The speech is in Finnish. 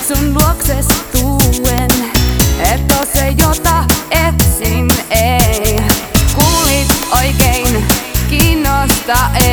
sun luokses tuuen, et oo se jota etsin, ei. Kuulit oikein, kiinnostaa ei.